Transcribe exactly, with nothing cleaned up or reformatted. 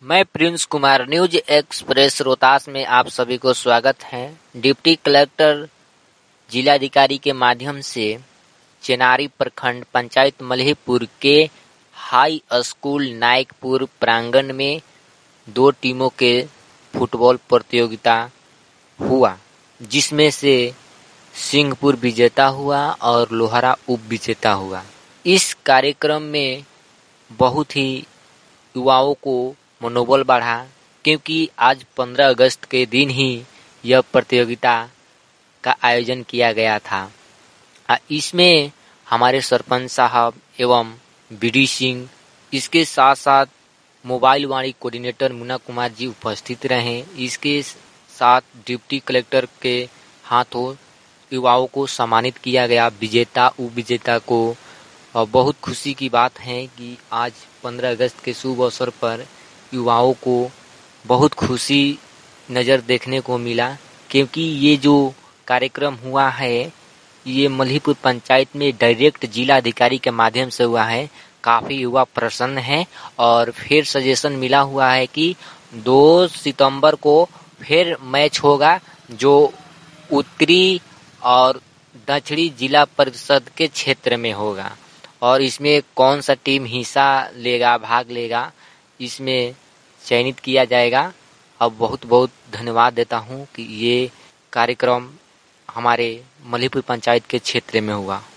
मैं Prince Kumar, news express Rohtas में आप सभी को स्वागत है। डिप्टी कलेक्टर जिलाधिकारी के माध्यम से चेनारी प्रखंड पंचायत मल्हीपुर के हाई स्कूल नायकपुर प्रांगण में दो टीमों के फुटबॉल प्रतियोगिता हुआ, जिसमें से सिंहपुर विजेता हुआ और लोहारा उप विजेता हुआ। इस कार्यक्रम में बहुत ही युवाओं को मनोबल बढ़ा, क्योंकि आज पंद्रह अगस्त के दिन ही यह प्रतियोगिता का आयोजन किया गया था। इसमें हमारे सरपंच साहब एवं बीडी सिंह, इसके साथ साथ मोबाइल वाणी कोऑर्डिनेटर मुन्ना कुमार जी उपस्थित रहे। इसके साथ डिप्टी कलेक्टर के हाथों युवाओं को सम्मानित किया गया, विजेता उप विजेता को। और बहुत खुशी की बात है कि आज पंद्रह अगस्त के शुभ अवसर पर युवाओं को बहुत खुशी नज़र देखने को मिला, क्योंकि ये जो कार्यक्रम हुआ है ये मल्हीपुर पंचायत में डायरेक्ट जिला अधिकारी के माध्यम से हुआ है। काफ़ी युवा प्रसन्न है और फिर सजेशन मिला हुआ है कि दो सितंबर को फिर मैच होगा, जो उत्तरी और दक्षिणी जिला परिषद के क्षेत्र में होगा, और इसमें कौन सा टीम हिस्सा लेगा, भाग लेगा, इसमें चयनित किया जाएगा। अब बहुत बहुत धन्यवाद देता हूं कि ये कार्यक्रम हमारे मल्हीपुर पंचायत के क्षेत्र में हुआ।